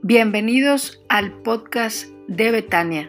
Bienvenidos al podcast de Betania.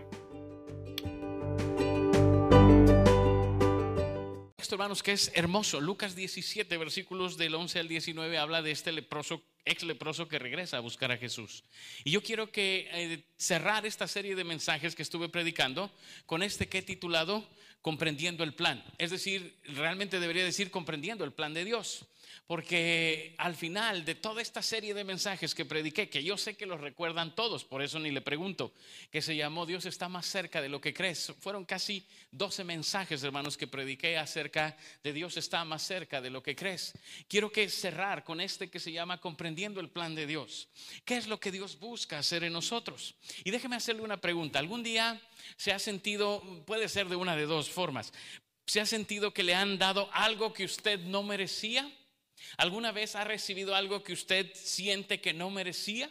Esto, hermanos, que es hermoso. Lucas 17, versículos del 11 al 19, habla de este ex leproso que regresa a buscar a Jesús. Y yo quiero cerrar esta serie de mensajes que estuve predicando con este que he titulado Comprendiendo el plan. Es decir, realmente debería decir comprendiendo el plan de Dios. Porque al final de toda esta serie de mensajes que prediqué, que yo sé que los recuerdan todos, por eso ni le pregunto, que se llamó Dios está más cerca de lo que crees. Fueron casi 12 mensajes, hermanos, que prediqué acerca de Dios está más cerca de lo que crees. Quiero cerrar con este que se llama Comprendiendo el plan de Dios. ¿Qué es lo que Dios busca hacer en nosotros? Y déjeme hacerle una pregunta. ¿Algún día se ha sentido, puede ser de una de dos formas, se ha sentido que le han dado algo que usted no merecía? ¿Alguna vez ha recibido algo que usted siente que no merecía?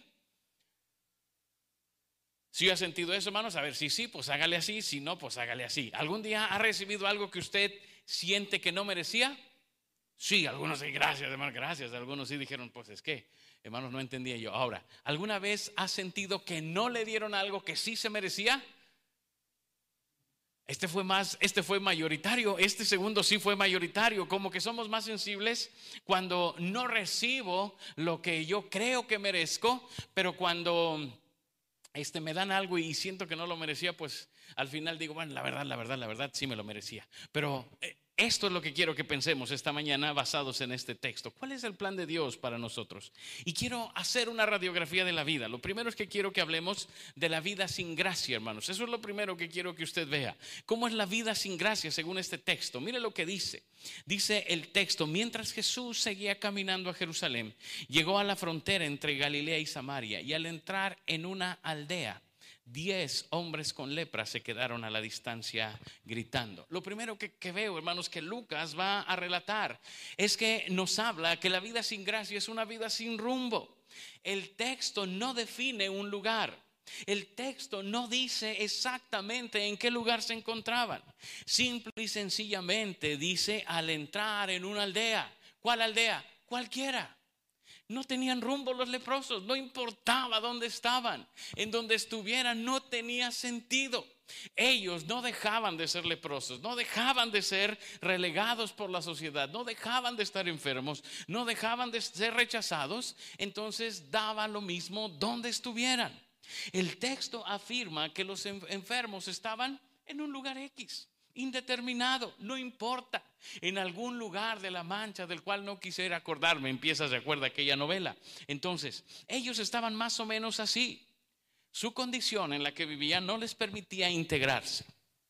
Si ha sentido eso, hermanos, a ver, si sí, pues hágale así, si no, pues hágale así. ¿Algún día ha recibido algo que usted siente que no merecía? Sí, algunos sí, gracias, hermano, gracias. Algunos sí dijeron, pues es que, hermanos, no entendía yo. Ahora, ¿alguna vez ha sentido que no le dieron algo que sí se merecía? Este fue mayoritario. Este segundo sí fue mayoritario. Como que somos más sensibles cuando no recibo lo que yo creo que merezco, pero cuando me dan algo y siento que no lo merecía, pues al final digo, bueno, la verdad sí me lo merecía. Pero esto es lo que quiero que pensemos esta mañana basados en este texto. ¿Cuál es el plan de Dios para nosotros? Y quiero hacer una radiografía de la vida. Lo primero es que quiero que hablemos de la vida sin gracia, hermanos. Eso es lo primero que quiero que usted vea. ¿Cómo es la vida sin gracia según este texto? Mire lo que dice. Dice el texto: mientras Jesús seguía caminando a Jerusalén, llegó a la frontera entre Galilea y Samaria, y al entrar en una aldea, 10 hombres con lepra se quedaron a la distancia gritando. Lo primero que veo, hermanos, que Lucas va a relatar es que nos habla que la vida sin gracia es una vida sin rumbo. El texto no define un lugar. El texto no dice exactamente en qué lugar se encontraban. Simple y sencillamente dice al entrar en una aldea. ¿Cuál aldea? Cualquiera. No tenían rumbo los leprosos, no importaba dónde estaban, en donde estuvieran no tenía sentido. Ellos no dejaban de ser leprosos, no dejaban de ser relegados por la sociedad, no dejaban de estar enfermos, no dejaban de ser rechazados. Entonces daba lo mismo donde estuvieran. El texto afirma que los enfermos estaban en un lugar X, indeterminado, no importa, en algún lugar de la Mancha del cual no quisiera acordarme. Se acuerda aquella novela. Entonces ellos estaban más o menos así. Su condición en la que vivían no les permitía integrarse.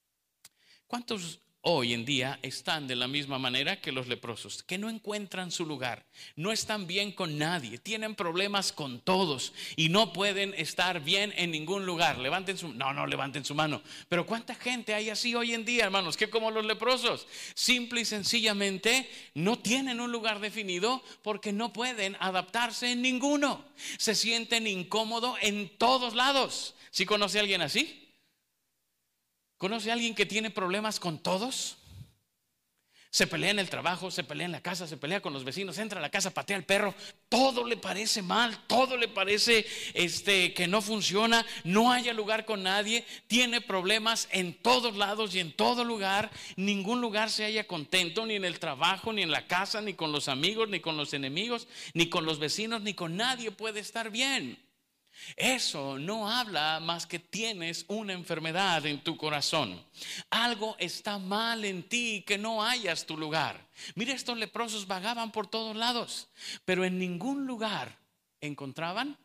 ¿Cuántos hoy en día están de la misma manera que los leprosos? Que no encuentran su lugar, no están bien con nadie, tienen problemas con todos y no pueden estar bien en ningún lugar. No levanten su mano. Pero ¿cuánta gente hay así hoy en día, hermanos? Que como los leprosos, simple y sencillamente no tienen un lugar definido porque no pueden adaptarse en ninguno. Se sienten incómodos en todos lados. ¿Sí conoce a alguien así? ¿Conoce a alguien que tiene problemas con todos? Se pelea en el trabajo, se pelea en la casa, se pelea con los vecinos, entra a la casa, patea al perro. Todo le parece mal, todo le parece que no funciona, no haya lugar con nadie. Tiene problemas en todos lados y en todo lugar. Ningún lugar se halla contento, ni en el trabajo, ni en la casa, ni con los amigos, ni con los enemigos, ni con los vecinos, ni con nadie puede estar bien. Eso no habla más que tienes una enfermedad en tu corazón. Algo está mal en ti que no hallas tu lugar. Mira, estos leprosos vagaban por todos lados, pero en ningún lugar encontraban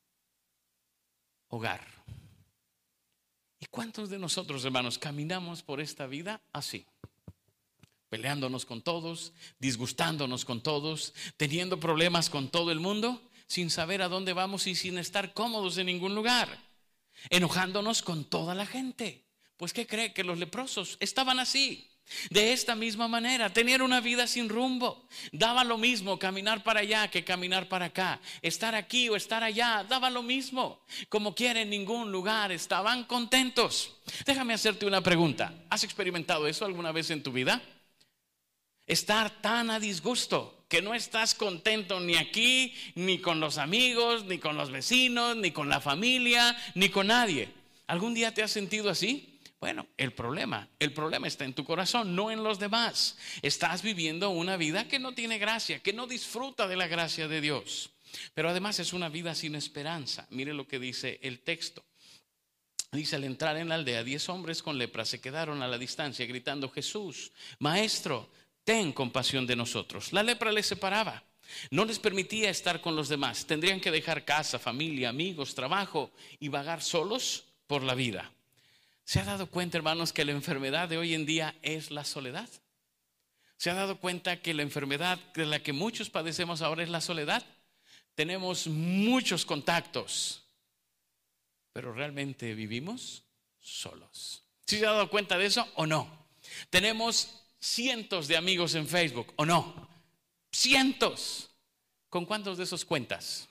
hogar. ¿Y cuántos de nosotros, hermanos, caminamos por esta vida así? Peleándonos con todos, disgustándonos con todos, teniendo problemas con todo el mundo, sin saber a dónde vamos y sin estar cómodos en ningún lugar, enojándonos con toda la gente. Pues ¿qué cree? Que los leprosos estaban así, de esta misma manera, tenían una vida sin rumbo. Daba lo mismo caminar para allá que caminar para acá, estar aquí o estar allá, daba lo mismo. Como quiera, en ningún lugar estaban contentos. Déjame hacerte una pregunta. ¿Has experimentado eso alguna vez en tu vida? Estar tan a disgusto que no estás contento ni aquí, ni con los amigos, ni con los vecinos, ni con la familia, ni con nadie. ¿Algún día te has sentido así? Bueno, el problema está en tu corazón, no en los demás. Estás viviendo una vida que no tiene gracia, que no disfruta de la gracia de Dios. Pero además es una vida sin esperanza. Mire lo que dice el texto. Dice: al entrar en la aldea, 10 hombres con lepra se quedaron a la distancia gritando: Jesús, Maestro, ten compasión de nosotros. La lepra les separaba, no les permitía estar con los demás. Tendrían que dejar casa, familia, amigos, trabajo y vagar solos por la vida. ¿Se ha dado cuenta, hermanos, que la enfermedad de hoy en día es la soledad? ¿Se ha dado cuenta que la enfermedad de la que muchos padecemos ahora es la soledad? Tenemos muchos contactos, pero realmente vivimos solos. ¿Sí se ha dado cuenta de eso o no? Tenemos cientos de amigos en Facebook, ¿o no? Cientos. ¿Con cuántos de esos cuentas?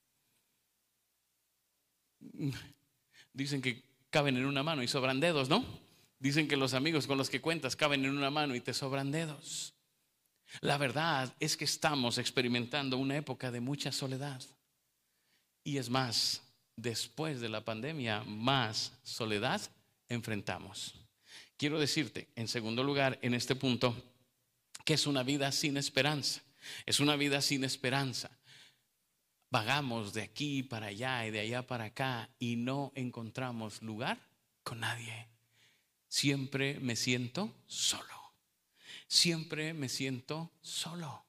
Dicen que caben en una mano y sobran dedos, ¿no? Dicen que los amigos con los que cuentas caben en una mano y te sobran dedos. La verdad es que estamos experimentando una época de mucha soledad. Y es más, después de la pandemia, más soledad enfrentamos. Quiero decirte, en segundo lugar, en este punto, que es una vida sin esperanza. Es una vida sin esperanza. Vagamos de aquí para allá y de allá para acá y no encontramos lugar con nadie. Siempre me siento solo. Siempre me siento solo.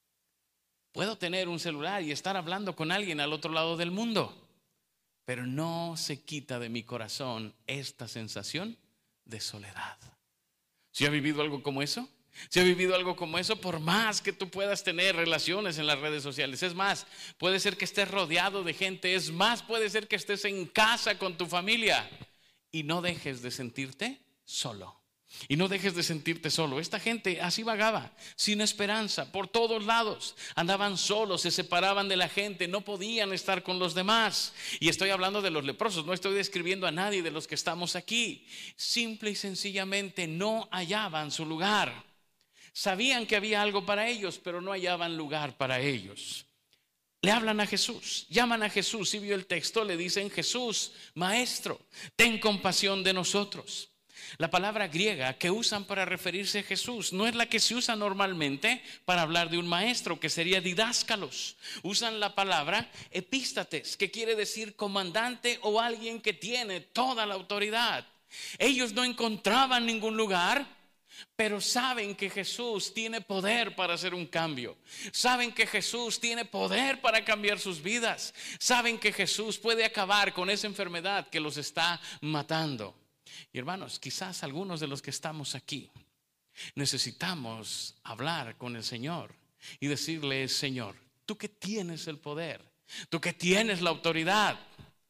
Puedo tener un celular y estar hablando con alguien al otro lado del mundo, pero no se quita de mi corazón esta sensación de soledad. ¿Sí ha vivido algo como eso? ¿Sí ha vivido algo como eso? Por más que tú puedas tener relaciones en las redes sociales, es más, puede ser que estés rodeado de gente, es más, puede ser que estés en casa con tu familia y no dejes de sentirte solo. Y no dejes de sentirte solo. Esta gente así vagaba, sin esperanza, por todos lados. Andaban solos, se separaban de la gente, no podían estar con los demás. Y estoy hablando de los leprosos, no estoy describiendo a nadie de los que estamos aquí. Simple y sencillamente no hallaban su lugar. Sabían que había algo para ellos, pero no hallaban lugar para ellos. Le hablan a Jesús, llaman a Jesús. Si vio el texto, le dicen: Jesús, Maestro, ten compasión de nosotros. La palabra griega que usan para referirse a Jesús no es la que se usa normalmente para hablar de un maestro, que sería didáscalos. Usan la palabra epístates, que quiere decir comandante o alguien que tiene toda la autoridad. Ellos no encontraban ningún lugar, pero saben que Jesús tiene poder para hacer un cambio. Saben que Jesús tiene poder para cambiar sus vidas. Saben que Jesús puede acabar con esa enfermedad que los está matando. Y hermanos, quizás algunos de los que estamos aquí necesitamos hablar con el Señor y decirle: Señor, tú que tienes el poder, tú que tienes la autoridad,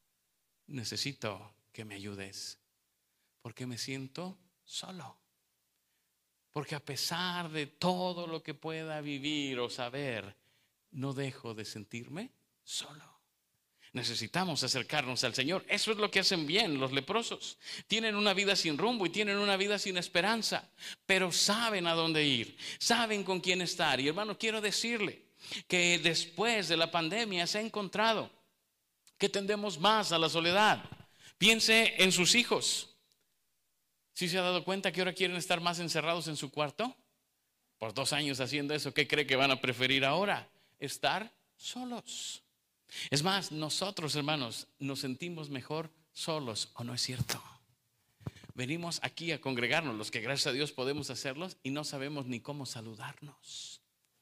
necesito que me ayudes, porque me siento solo. Porque a pesar de todo lo que pueda vivir o saber, no dejo de sentirme solo. Necesitamos acercarnos al Señor. Eso es lo que hacen bien los leprosos. Tienen una vida sin rumbo y tienen una vida sin esperanza, pero saben a dónde ir, saben con quién estar. Y hermano, quiero decirle que después de la pandemia se ha encontrado que tendemos más a la soledad. Piense en sus hijos. ¿Sí se ha dado cuenta que ahora quieren estar más encerrados en su cuarto? Por 2 años haciendo eso, ¿qué cree que van a preferir ahora? Estar solos. Es más, nosotros, hermanos, nos sentimos mejor solos, ¿o no es cierto? Venimos aquí a congregarnos, los que gracias a Dios podemos hacerlos, y no sabemos ni cómo saludarnos.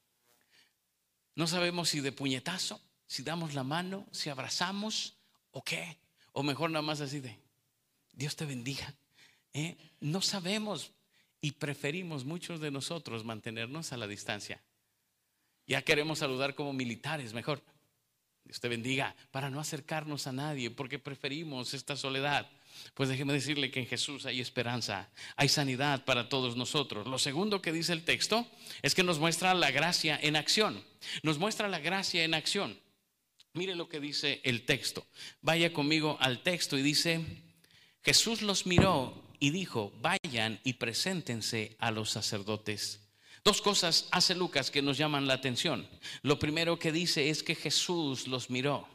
No sabemos si de puñetazo, si damos la mano, si abrazamos o qué. O mejor nada más así de: Dios te bendiga. No sabemos y preferimos muchos de nosotros mantenernos a la distancia. Ya queremos saludar como militares, mejor: Dios te bendiga, para no acercarnos a nadie, porque preferimos esta soledad. Pues déjeme decirle que en Jesús hay esperanza, hay sanidad para todos nosotros. Lo segundo que dice el texto es que nos muestra la gracia en acción. Nos muestra la gracia en acción. Mire lo que dice el texto. Vaya conmigo al texto y dice: Jesús los miró y dijo: vayan y preséntense a los sacerdotes. Dos cosas hace Lucas que nos llaman la atención. Lo primero que dice es que Jesús los miró.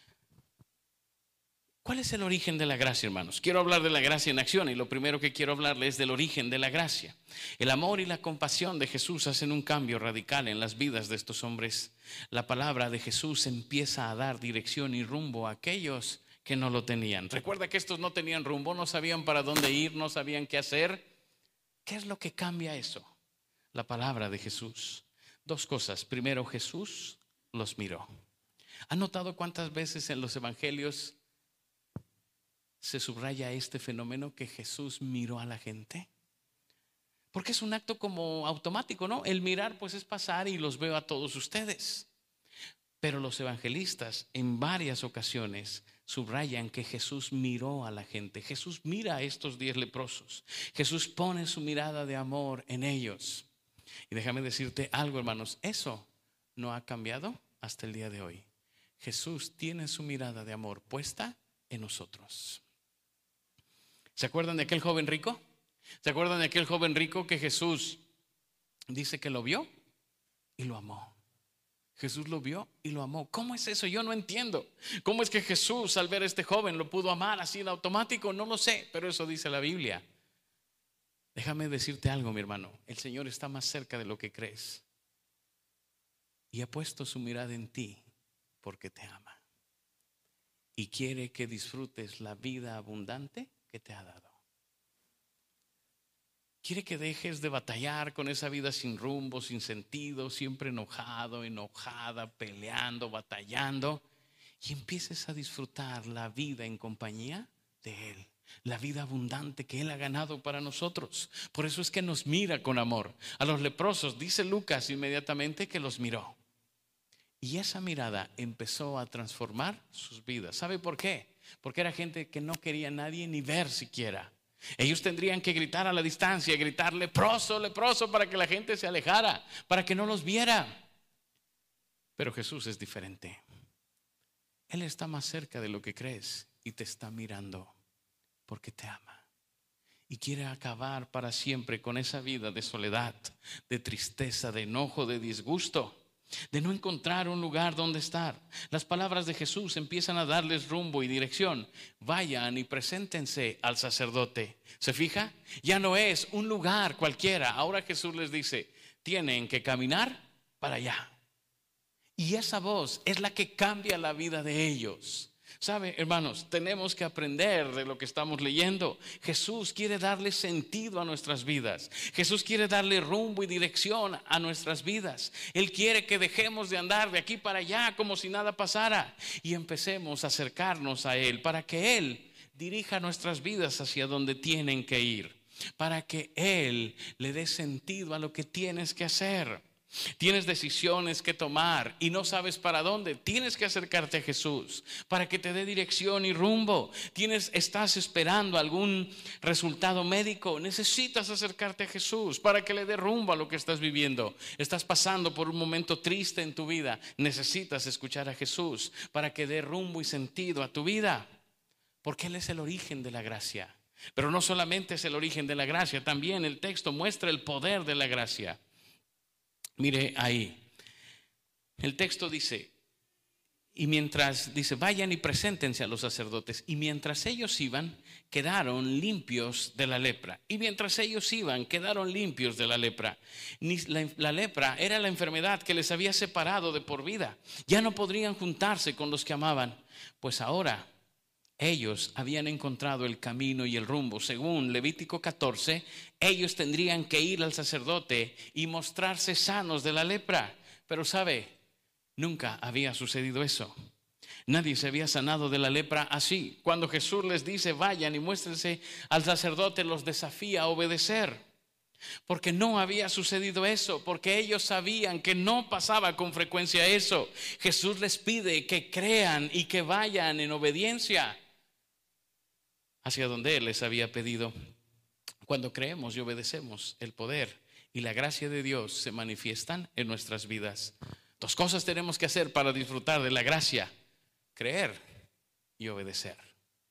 ¿Cuál es el origen de la gracia, hermanos? Quiero hablar de la gracia en acción y lo primero que quiero hablarles es del origen de la gracia. El amor y la compasión de Jesús hacen un cambio radical en las vidas de estos hombres. La palabra de Jesús empieza a dar dirección y rumbo a aquellos que no lo tenían. Recuerda que estos no tenían rumbo, no sabían para dónde ir, no sabían qué hacer. ¿Qué es lo que cambia eso? La palabra de Jesús. Dos cosas. Primero, Jesús los miró. ¿Han notado cuántas veces en los evangelios se subraya este fenómeno que Jesús miró a la gente? Porque es un acto como automático, ¿no? El mirar pues es pasar y los veo a todos ustedes. Pero los evangelistas en varias ocasiones subrayan que Jesús miró a la gente. Jesús mira a estos 10 leprosos. Jesús pone su mirada de amor en ellos. Y déjame decirte algo, hermanos, eso no ha cambiado hasta el día de hoy. Jesús tiene su mirada de amor puesta en nosotros. ¿Se acuerdan de aquel joven rico? ¿Se acuerdan de aquel joven rico que Jesús dice que lo vio y lo amó? Jesús lo vio y lo amó. ¿Cómo es eso? Yo no entiendo. ¿Cómo es que Jesús al ver a este joven lo pudo amar así en automático? No lo sé, pero eso dice la Biblia. Déjame decirte algo, mi hermano. El Señor está más cerca de lo que crees y ha puesto su mirada en ti porque te ama y quiere que disfrutes la vida abundante que te ha dado. Quiere que dejes de batallar con esa vida sin rumbo, sin sentido, siempre enojado, enojada, peleando, batallando, y empieces a disfrutar la vida en compañía de Él, la vida abundante que Él ha ganado para nosotros. Por eso es que nos mira con amor. A los leprosos, dice Lucas inmediatamente que los miró. Y esa mirada empezó a transformar sus vidas. ¿Sabe por qué? Porque era gente que no quería a nadie ni ver siquiera. Ellos tendrían que gritar a la distancia, gritar leproso, leproso, para que la gente se alejara, para que no los viera. Pero Jesús es diferente. Él está más cerca de lo que crees y te está mirando porque te ama. Y quiere acabar para siempre con esa vida de soledad, de tristeza, de enojo, de disgusto, de no encontrar un lugar donde estar. Las palabras de Jesús empiezan a darles rumbo y dirección. Vayan y preséntense al sacerdote. ¿Se fija? Ya no es un lugar cualquiera. Ahora Jesús les dice, tienen que caminar para allá. Y esa voz es la que cambia la vida de ellos. ¿Sabe, hermanos? Tenemos que aprender de lo que estamos leyendo. Jesús quiere darle sentido a nuestras vidas. Jesús quiere darle rumbo y dirección a nuestras vidas. Él quiere que dejemos de andar de aquí para allá como si nada pasara y empecemos a acercarnos a Él para que Él dirija nuestras vidas hacia donde tienen que ir, para que Él le dé sentido a lo que tienes que hacer. Tienes decisiones que tomar y no sabes para dónde. Tienes que acercarte a Jesús para que te dé dirección y rumbo. Estás esperando algún resultado médico. Necesitas acercarte a Jesús para que le dé rumbo a lo que estás viviendo. Estás pasando por un momento triste en tu vida. Necesitas escuchar a Jesús para que dé rumbo y sentido a tu vida, porque Él es el origen de la gracia. Pero no solamente es el origen de la gracia, también el texto muestra el poder de la gracia. Mire ahí, el texto dice, vayan y preséntense a los sacerdotes. Y mientras ellos iban, quedaron limpios de la lepra. La lepra era la enfermedad que les había separado de por vida. Ya no podrían juntarse con los que amaban, pues ahora ellos habían encontrado el camino y el rumbo. Según Levítico 14, ellos tendrían que ir al sacerdote y mostrarse sanos de la lepra. Pero ¿sabe? Nunca había sucedido eso. Nadie se había sanado de la lepra así. Cuando Jesús les dice, vayan y muéstrense al sacerdote, los desafía a obedecer. Porque no había sucedido eso, porque ellos sabían que no pasaba con frecuencia eso. Jesús les pide que crean y que vayan en obediencia hacia donde Él les había pedido. Cuando creemos y obedecemos, el poder y la gracia de Dios se manifiestan en nuestras vidas. Dos cosas tenemos que hacer para disfrutar de la gracia: creer y obedecer.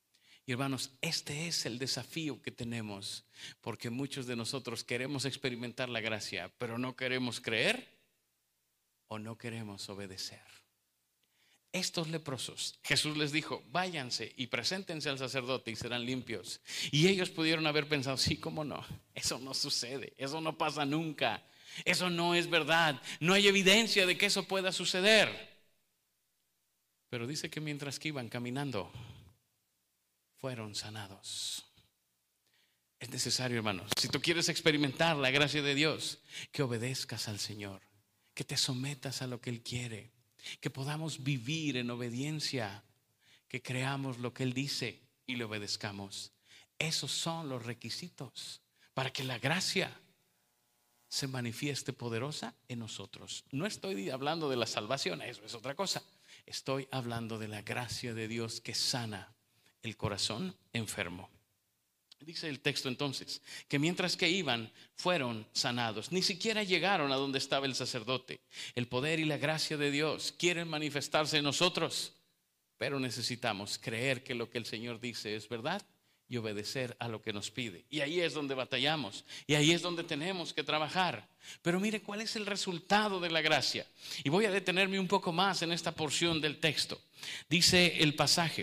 Y hermanos, este es el desafío que tenemos, porque muchos de nosotros queremos experimentar la gracia, pero no queremos creer o no queremos obedecer. Estos leprosos, Jesús les dijo, váyanse y preséntense al sacerdote y serán limpios. Y ellos pudieron haber pensado, sí, cómo no, eso no sucede, eso no pasa nunca, eso no es verdad, no hay evidencia de que eso pueda suceder. Pero dice que mientras que iban caminando, fueron sanados. Es necesario, hermanos, si tú quieres experimentar la gracia de Dios, que obedezcas al Señor, que te sometas a lo que Él quiere, que podamos vivir en obediencia, que creamos lo que Él dice y le obedezcamos. Esos son los requisitos para que la gracia se manifieste poderosa en nosotros. No estoy hablando de la salvación, eso es otra cosa. Estoy hablando de la gracia de Dios que sana el corazón enfermo. Dice el texto entonces que mientras que iban fueron sanados. Ni siquiera llegaron a donde estaba el sacerdote. El poder y la gracia de Dios quieren manifestarse en nosotros, pero necesitamos creer que lo que el Señor dice es verdad y obedecer a lo que nos pide. Y ahí es donde batallamos y ahí es donde tenemos que trabajar. Pero mire cuál es el resultado de la gracia. Y voy a detenerme un poco más en esta porción del texto. Dice el pasaje: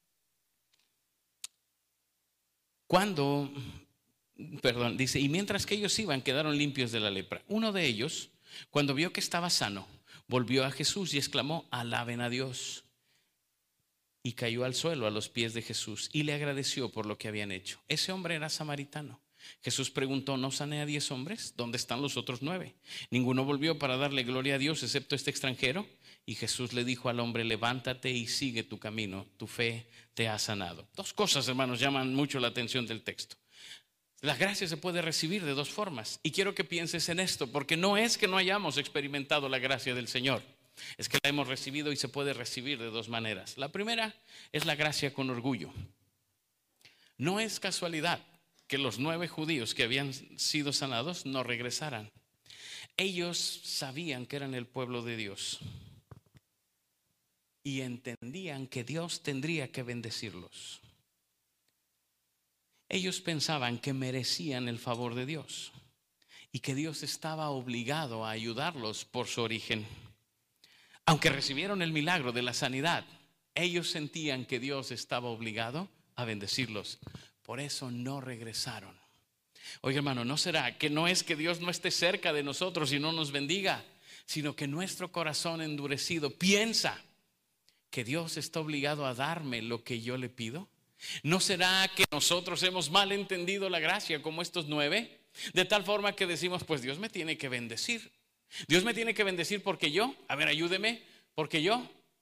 dice, y mientras que ellos iban, quedaron limpios de la lepra. Uno de ellos, cuando vio que estaba sano, volvió a Jesús y exclamó, alaben a Dios. Y cayó al suelo a los pies de Jesús y le agradeció por lo que habían hecho. Ese hombre era samaritano. Jesús preguntó, ¿no sané a 10 hombres? ¿Dónde están los otros 9? Ninguno volvió para darle gloria a Dios excepto este extranjero. Y Jesús le dijo al hombre, levántate y sigue tu camino, tu fe te ha sanado. Dos cosas, hermanos, llaman mucho la atención del texto. La gracia se puede recibir de dos formas. Y quiero que pienses en esto, porque no es que no hayamos experimentado la gracia del Señor. Es que la hemos recibido y se puede recibir de dos maneras. La primera es la gracia con orgullo. No es casualidad que los 9 judíos que habían sido sanados no regresaran. Ellos sabían que eran el pueblo de Dios y entendían que Dios tendría que bendecirlos. Ellos pensaban que merecían el favor de Dios y que Dios estaba obligado a ayudarlos por su origen. Aunque recibieron el milagro de la sanidad, ellos sentían que Dios estaba obligado a bendecirlos. Por eso no regresaron. Oye, hermano, ¿no será que no es que Dios no esté cerca de nosotros y no nos bendiga, sino que nuestro corazón endurecido piensa que Dios está obligado a darme lo que yo le pido? ¿No será que nosotros hemos mal entendido la gracia como estos 9? De tal forma que decimos, pues Dios me tiene que bendecir. Dios me tiene que bendecir porque yo, a ver, ayúdeme, porque yo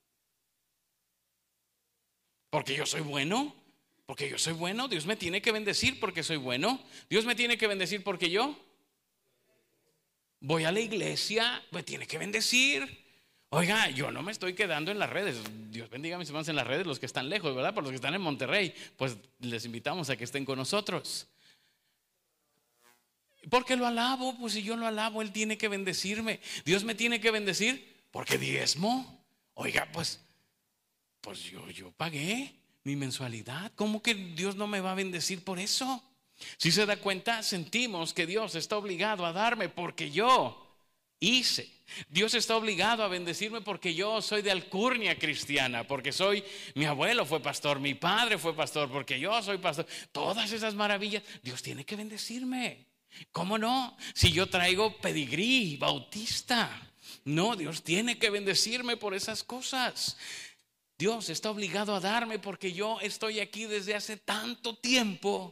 soy bueno. Porque yo soy bueno, Dios me tiene que bendecir porque soy bueno. Dios me tiene que bendecir porque yo voy a la iglesia, me tiene que bendecir. Oiga, yo no me estoy quedando en las redes. Dios bendiga a mis hermanos en las redes, los que están lejos, ¿verdad? Por los que están en Monterrey, pues les invitamos a que estén con nosotros. ¿Por qué lo alabo? Pues si yo lo alabo, Él tiene que bendecirme. Dios me tiene que bendecir porque diezmo. Oiga, pues yo pagué mi mensualidad. ¿Cómo que Dios no me va a bendecir por eso? Si se da cuenta, sentimos que Dios está obligado a darme porque yo hice. Dios está obligado a bendecirme porque yo soy de alcurnia cristiana, porque mi abuelo fue pastor, mi padre fue pastor, porque yo soy pastor. Todas esas maravillas, Dios tiene que bendecirme. ¿Cómo no? Si yo traigo pedigrí bautista. No, Dios tiene que bendecirme por esas cosas. Dios está obligado a darme porque yo estoy aquí desde hace tanto tiempo.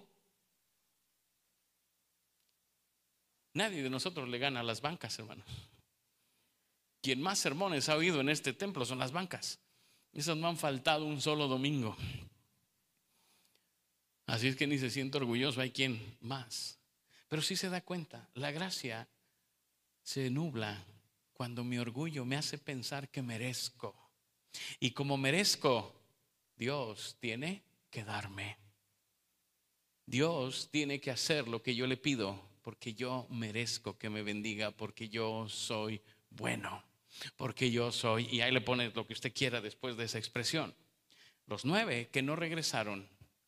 Nadie de nosotros le gana a las bancas, hermanos. Quien más sermones ha oído en este templo son las bancas. Esas no han faltado un solo domingo. Así es que ni se siente orgulloso, hay quien más. Pero sí se da cuenta, la gracia se nubla cuando mi orgullo me hace pensar que merezco. Y como merezco, Dios tiene que darme. Dios tiene que hacer lo que yo le pido, porque yo merezco que me bendiga, porque yo soy bueno, porque yo soy, y ahí le pone lo que usted quiera después de esa expresión. Los 9 que no regresaron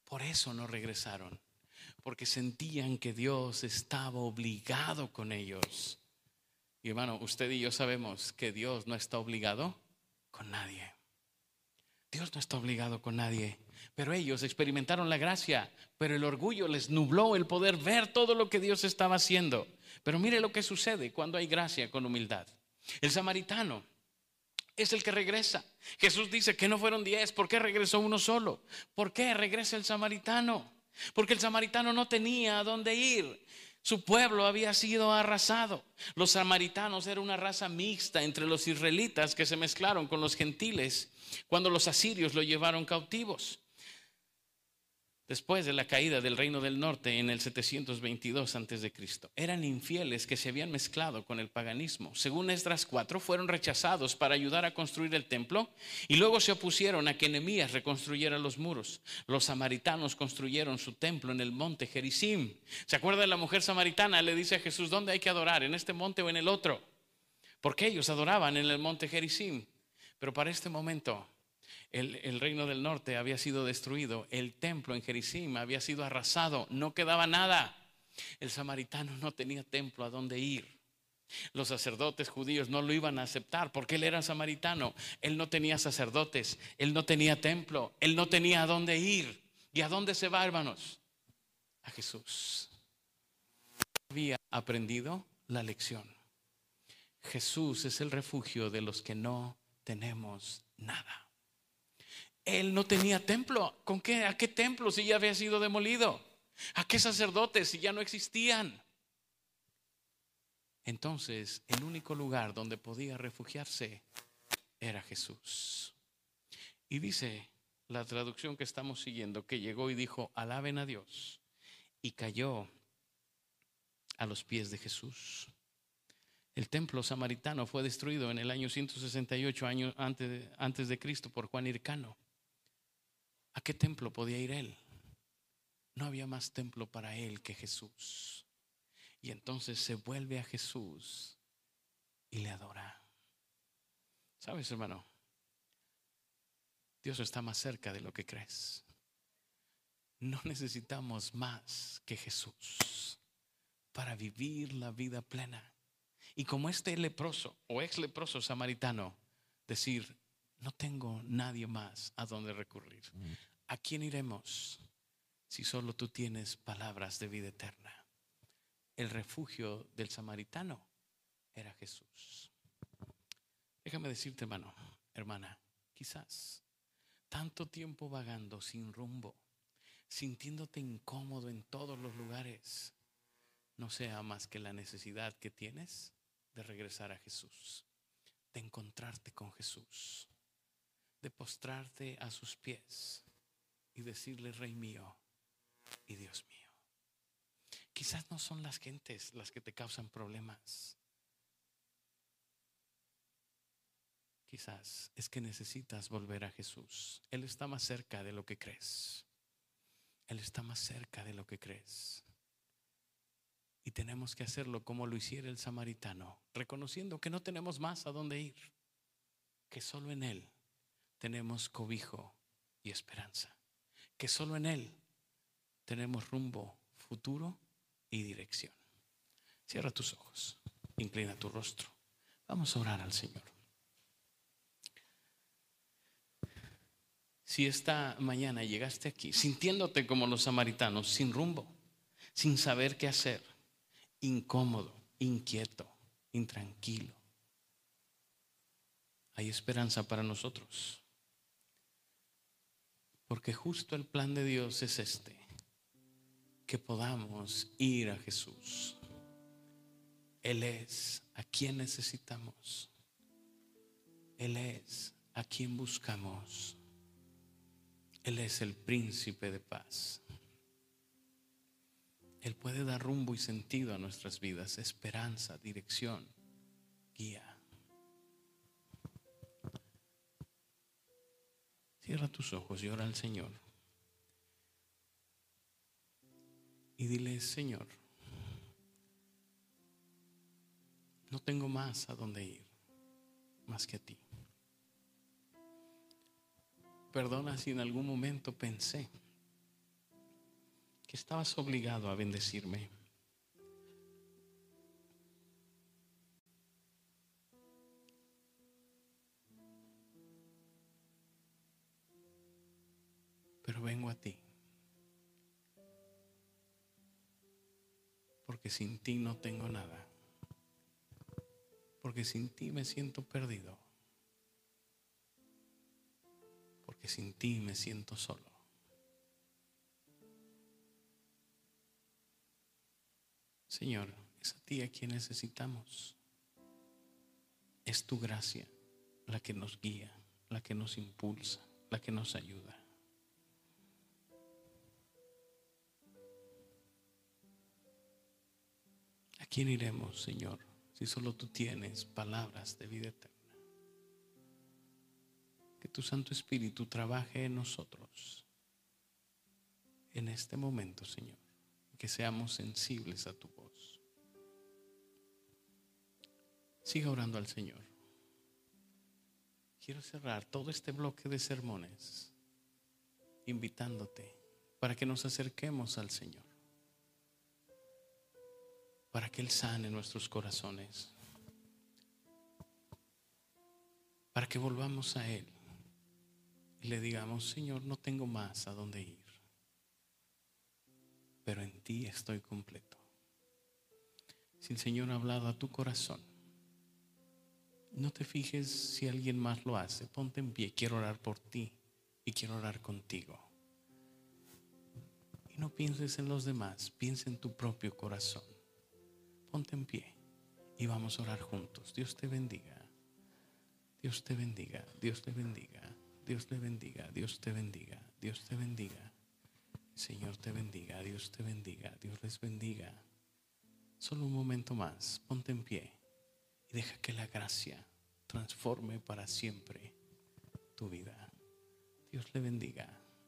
Por eso no regresaron, porque sentían que Dios estaba obligado con ellos. Y hermano, usted y yo sabemos que Dios no está obligado con nadie. Dios no está obligado con nadie. Pero ellos experimentaron la gracia, pero el orgullo les nubló el poder ver todo lo que Dios estaba haciendo. Pero mire lo que sucede cuando hay gracia con humildad. El samaritano es el que regresa. Jesús dice que no fueron 10. ¿Por qué regresó uno solo? ¿Por qué regresa el samaritano? Porque el samaritano no tenía a dónde ir. Su pueblo había sido arrasado. Los samaritanos eran una raza mixta entre los israelitas que se mezclaron con los gentiles cuando los asirios lo llevaron cautivos. Después de la caída del reino del norte en el 722 a.C., eran infieles que se habían mezclado con el paganismo. Según Esdras 4, fueron rechazados para ayudar a construir el templo y luego se opusieron a que Nehemías reconstruyera los muros. Los samaritanos construyeron su templo en el monte Gerizim. ¿Se acuerda de la mujer samaritana? Le dice a Jesús, ¿dónde hay que adorar? ¿En este monte o en el otro? Porque ellos adoraban en el monte Gerizim. Pero para este momento el reino del norte había sido destruido, el templo en Gerizim había sido arrasado, no quedaba nada. El samaritano no tenía templo a donde ir. Los sacerdotes judíos no lo iban a aceptar porque él era samaritano. Él no tenía sacerdotes, él no tenía templo, él no tenía a dónde ir. ¿Y a dónde se va, hermanos? A Jesús. Había aprendido la lección. Jesús es el refugio de los que no tenemos nada. Él no tenía templo. ¿Con qué? ¿A qué templo si ya había sido demolido? ¿A qué sacerdotes si ya no existían? Entonces, el único lugar donde podía refugiarse era Jesús. Y dice la traducción que estamos siguiendo que llegó y dijo, alaben a Dios. Y cayó a los pies de Jesús. El templo samaritano fue destruido en el año 168 años antes de Cristo por Juan Hircano. ¿A qué templo podía ir él? No había más templo para él que Jesús. Y entonces se vuelve a Jesús y le adora. ¿Sabes, hermano? Dios está más cerca de lo que crees. No necesitamos más que Jesús para vivir la vida plena. Y como este leproso o ex leproso samaritano, decir, no tengo nadie más a donde recurrir. ¿A quién iremos si solo tú tienes palabras de vida eterna? El refugio del samaritano era Jesús. Déjame decirte, hermano, hermana, quizás tanto tiempo vagando sin rumbo, sintiéndote incómodo en todos los lugares, no sea más que la necesidad que tienes de regresar a Jesús, de encontrarte con Jesús, de postrarte a sus pies y decirle, Rey mío y Dios mío. Quizás no son las gentes las que te causan problemas. Quizás es que necesitas volver a Jesús. Él está más cerca de lo que crees. Él está más cerca de lo que crees. Y tenemos que hacerlo como lo hiciera el samaritano, reconociendo que no tenemos más a dónde ir, que solo en Él tenemos cobijo y esperanza, que solo en Él tenemos rumbo, futuro y dirección. Cierra tus ojos, inclina tu rostro. Vamos a orar al Señor. Si esta mañana llegaste aquí sintiéndote como los samaritanos, sin rumbo, sin saber qué hacer, incómodo, inquieto, intranquilo, hay esperanza para nosotros. Porque justo el plan de Dios es este, que podamos ir a Jesús. Él es a quien necesitamos. Él es a quien buscamos. Él es el príncipe de paz. Él puede dar rumbo y sentido a nuestras vidas, esperanza, dirección, guía. Cierra tus ojos y ora al Señor. Y dile, Señor, no tengo más a dónde ir, más que a ti. Perdona si en algún momento pensé que estabas obligado a bendecirme. Pero vengo a ti, porque sin ti no tengo nada, porque sin ti me siento perdido, porque sin ti me siento solo. Señor, es a ti a quien necesitamos. Es tu gracia la que nos guía, la que nos impulsa, la que nos ayuda. ¿A quién iremos, Señor, si solo tú tienes palabras de vida eterna? Que tu Santo Espíritu trabaje en nosotros en este momento, Señor, que seamos sensibles a tu voz. Siga orando al Señor. Quiero cerrar todo este bloque de sermones invitándote para que nos acerquemos al Señor, para que Él sane nuestros corazones, para que volvamos a Él y le digamos: Señor, no tengo más a dónde ir, pero en ti estoy completo. Si el Señor ha hablado a tu corazón, no te fijes si alguien más lo hace. Ponte en pie. Quiero orar por ti y quiero orar contigo. Y no pienses en los demás, piensa en tu propio corazón. Ponte en pie y vamos a orar juntos. Dios te bendiga. Dios te bendiga. Dios te bendiga. Dios te bendiga. Dios te bendiga. Dios te bendiga. Señor te bendiga. Dios te bendiga. Dios les bendiga. Solo un momento más. Ponte en pie y deja que la gracia transforme para siempre tu vida. Dios le bendiga.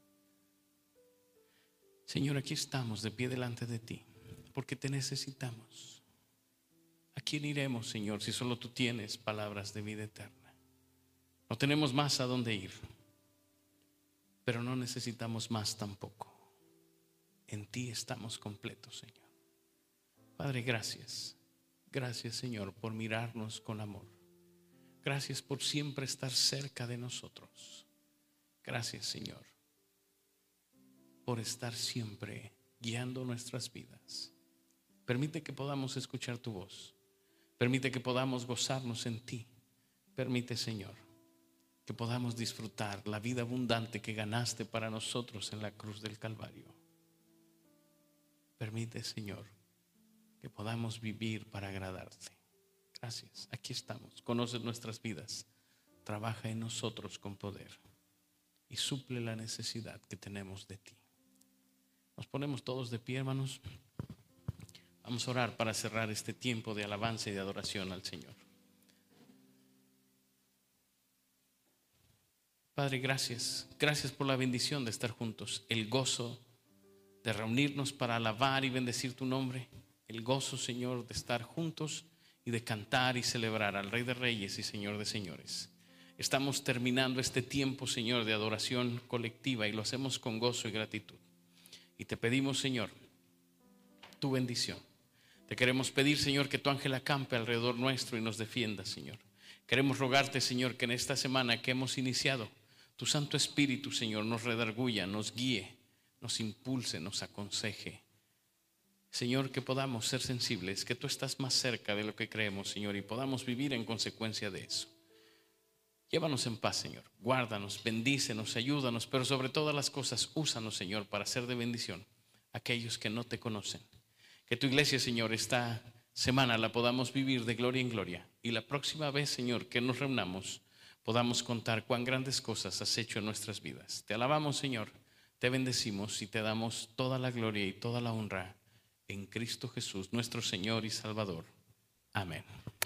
Señor, aquí estamos de pie delante de ti porque te necesitamos. ¿A quién iremos, Señor, si solo tú tienes palabras de vida eterna? No tenemos más a dónde ir, pero no necesitamos más tampoco. En ti estamos completos, Señor. Padre, gracias. Gracias, Señor, por mirarnos con amor. Gracias por siempre estar cerca de nosotros. Gracias, Señor, por estar siempre guiando nuestras vidas. Permite que podamos escuchar tu voz. Permite que podamos gozarnos en ti. Permite, Señor, que podamos disfrutar la vida abundante que ganaste para nosotros en la cruz del Calvario. Permite, Señor, que podamos vivir para agradarte. Gracias. Aquí estamos. Conoces nuestras vidas. Trabaja en nosotros con poder y suple la necesidad que tenemos de ti. Nos ponemos todos de pie, hermanos. Vamos a orar para cerrar este tiempo de alabanza y de adoración al Señor. Padre, gracias. Gracias por la bendición de estar juntos. El gozo de reunirnos para alabar y bendecir tu nombre. El gozo, Señor, de estar juntos y de cantar y celebrar al Rey de Reyes y Señor de Señores. Estamos terminando este tiempo, Señor, de adoración colectiva y lo hacemos con gozo y gratitud. Y te pedimos, Señor, tu bendición. Te queremos pedir, Señor, que tu ángel acampe alrededor nuestro y nos defienda, Señor. Queremos rogarte, Señor, que en esta semana que hemos iniciado, tu Santo Espíritu, Señor, nos redarguya, nos guíe, nos impulse, nos aconseje. Señor, que podamos ser sensibles, que tú estás más cerca de lo que creemos, Señor, y podamos vivir en consecuencia de eso. Llévanos en paz, Señor. Guárdanos, bendícenos, ayúdanos, pero sobre todas las cosas, úsanos, Señor, para ser de bendición a aquellos que no te conocen. Que tu iglesia, Señor, esta semana la podamos vivir de gloria en gloria. Y la próxima vez, Señor, que nos reunamos, podamos contar cuán grandes cosas has hecho en nuestras vidas. Te alabamos, Señor, te bendecimos y te damos toda la gloria y toda la honra en Cristo Jesús, nuestro Señor y Salvador. Amén.